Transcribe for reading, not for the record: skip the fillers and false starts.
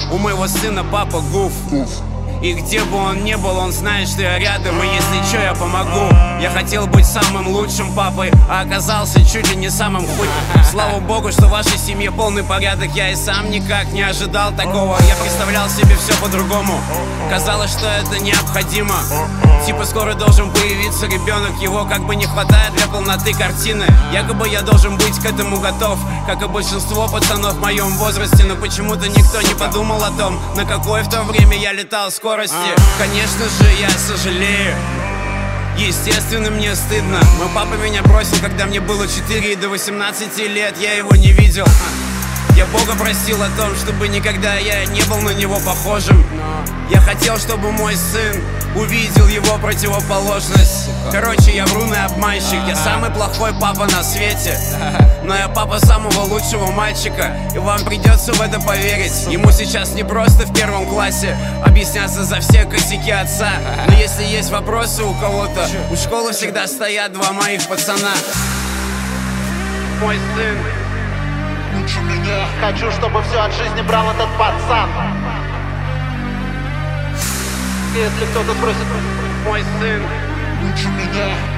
У моего сына папа гуф. И где бы он ни был, он знает, что я рядом. И если что, я помогу. Я хотел быть самым лучшим папой, а оказался чуть ли не самым худшим. Слава богу, что в вашей семье полный порядок. Я и сам никак не ожидал такого. Я представлял себе все по-другому. Казалось, что это необходимо. Типа скоро должен появиться ребенок. Его как бы не хватает для полноты картины. Якобы я должен быть к этому готов, как и большинство пацанов в моем возрасте. Но почему-то никто не подумал о том, на какой в то время я летал скорости. Конечно же, я сожалею. Естественно, мне стыдно. Мой папа меня бросил, когда мне было 4, и до 18 лет я его не видел. Я Бога просил о том, чтобы никогда я не был на него похожим. Я хотел, чтобы мой сын увидел его противоположность. Короче, я вруный обманщик. Я самый плохой папа на свете. Но я папа самого лучшего мальчика, и вам придется в это поверить. Ему сейчас не просто в 1 классе объясняться за все косяки отца. Но если есть вопросы у кого-то, у школы всегда стоят 2 моих пацана. Мой сын лучше меня. Хочу, чтобы все от жизни брал этот пацан. Если кто-то спросит, мой сын лучше меня.